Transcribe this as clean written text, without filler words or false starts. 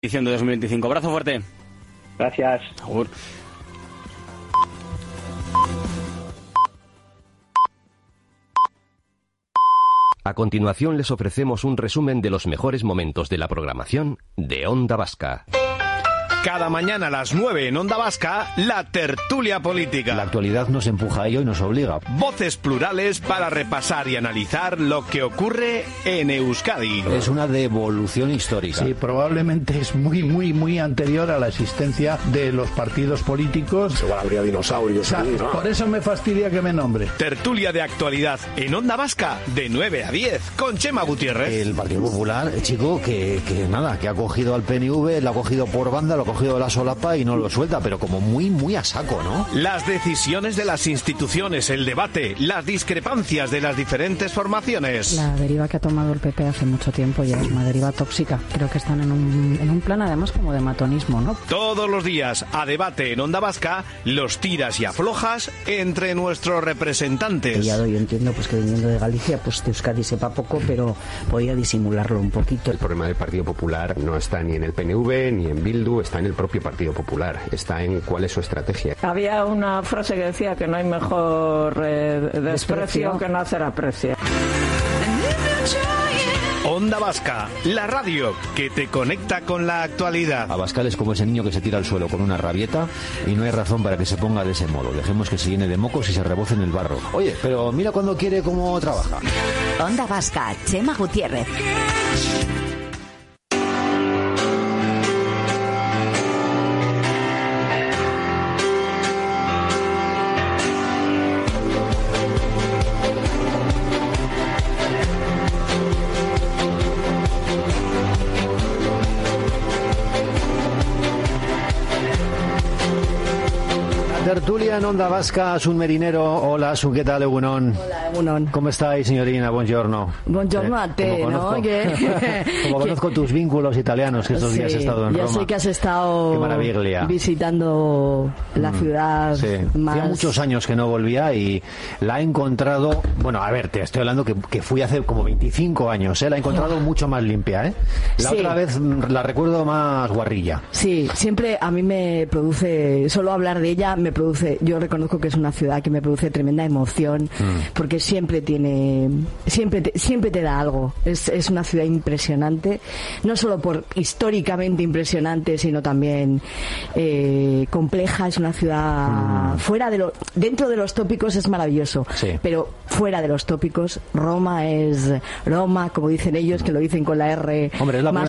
edición de 2025. Abrazo fuerte. Gracias. Agur. A continuación les ofrecemos un resumen de los mejores momentos de la programación de Onda Vasca. Cada mañana a las 9 en Onda Vasca, la tertulia política. La actualidad nos empuja a ello y nos obliga. Voces plurales para repasar y analizar lo que ocurre en Euskadi. Es una devolución histórica. Sí, probablemente es muy anterior a la existencia de los partidos políticos. Igual habría dinosaurios. O sea, ahí, ¿no? Por eso me fastidia que me nombre. Tertulia de actualidad en Onda Vasca de 9 a 10 con Chema Gutiérrez. El Partido Popular, chico, que ha cogido al PNV, lo ha cogido por banda, lo ha cogido de la solapa y no lo suelta, pero como muy a saco, ¿no? Las decisiones de las instituciones, el debate, las discrepancias de las diferentes formaciones. La deriva que ha tomado el PP hace mucho tiempo ya es una deriva tóxica. Creo que están en un plan además como de matonismo, ¿no? Todos los días a debate en Onda Vasca, los tiras y aflojas entre nuestros representantes. Yo entiendo pues que viniendo de Galicia, pues de Euskadi sepa poco, pero podía disimularlo un poquito. El problema del Partido Popular no está ni en el PNV ni en Bildu, está en el propio Partido Popular, está en cuál es su estrategia. Había una frase que decía que no hay mejor desprecio que no hacer aprecio. Onda Vasca, la radio que te conecta con la actualidad. Abascal es como ese niño que se tira al suelo con una rabieta y no hay razón para que se ponga de ese modo. Dejemos que se llene de mocos y se reboce en el barro. Oye, pero mira cuando quiere cómo trabaja. Onda Vasca, Chema Gutiérrez. Tertulia en Onda Vasca, Asun Merinero. Hola, Asun, ¿qué tal, Egunon? Hola, Egunon. ¿Cómo estáis, signorina? Buongiorno. Buongiorno a te, ¿no? Como conozco tus vínculos italianos, que estos días has estado en Roma. Ya sé que has estado visitando la ciudad más... Hacía muchos años que no volvía y la he encontrado... Bueno, a ver, te estoy hablando que fui hace como 25 años, la he encontrado mucho más limpia, La otra vez la recuerdo más guarrilla. Sí, siempre a mí me produce... Solo hablar de ella me produce... Yo reconozco que es una ciudad que me produce tremenda emoción, porque siempre te da algo. Es una ciudad impresionante, no solo por históricamente impresionante, sino también compleja. Es una ciudad dentro de los tópicos es maravilloso, pero fuera de los tópicos, Roma es Roma, como dicen ellos, que lo dicen con la R. Hombre, es la